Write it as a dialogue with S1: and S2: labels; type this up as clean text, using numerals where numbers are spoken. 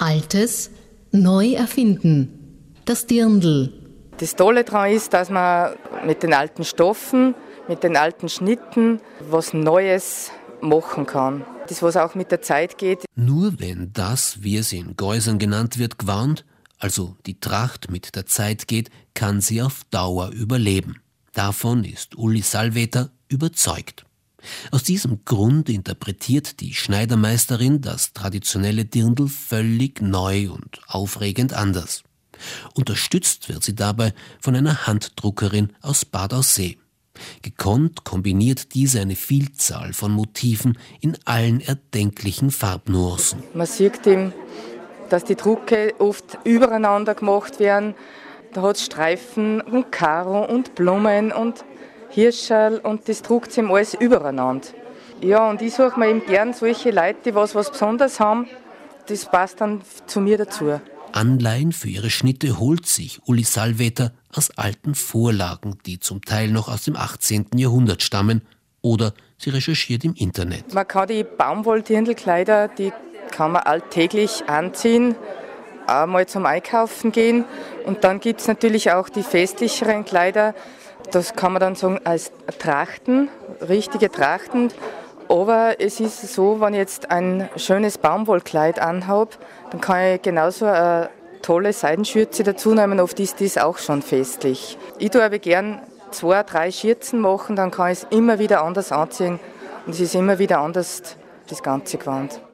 S1: Altes neu erfinden. Das Dirndl.
S2: Das Tolle daran ist, dass man mit den alten Stoffen, mit den alten Schnitten was Neues machen kann. Das, was auch mit der Zeit geht.
S3: Nur wenn das, wie es in Geusern genannt wird, gewarnt, also die Tracht mit der Zeit geht, kann sie auf Dauer überleben. Davon ist Uli Salveter überzeugt. Aus diesem Grund interpretiert die Schneidermeisterin das traditionelle Dirndl völlig neu und aufregend anders. Unterstützt wird sie dabei von einer Handdruckerin aus Bad Aussee. Gekonnt kombiniert diese eine Vielzahl von Motiven in allen erdenklichen Farbnuancen.
S2: Man sieht eben, dass die Drucke oft übereinander gemacht werden. Da hat es Streifen und Karo und Blumen und Hirscherl und das druckt sich alles übereinander. Ja, und ich suche mir eben gern solche Leute, die was Besonderes haben. Das passt dann zu mir dazu.
S3: Anleihen für ihre Schnitte holt sich Uli Salveter aus alten Vorlagen, die zum Teil noch aus dem 18. Jahrhundert stammen, oder sie recherchiert im Internet.
S2: Man kann die Baumwolldirndlkleider, die kann man alltäglich anziehen, auch mal zum Einkaufen gehen. Und dann gibt es natürlich auch die festlicheren Kleider, das kann man dann sagen als Trachten, richtige Trachten. Aber es ist so, wenn ich jetzt ein schönes Baumwollkleid anhabe, dann kann ich genauso eine tolle Seidenschürze dazu nehmen, oft ist das auch schon festlich. Ich tue aber gern 2, 3 Schürzen machen, dann kann ich es immer wieder anders anziehen und es ist immer wieder anders, das ganze Gewand.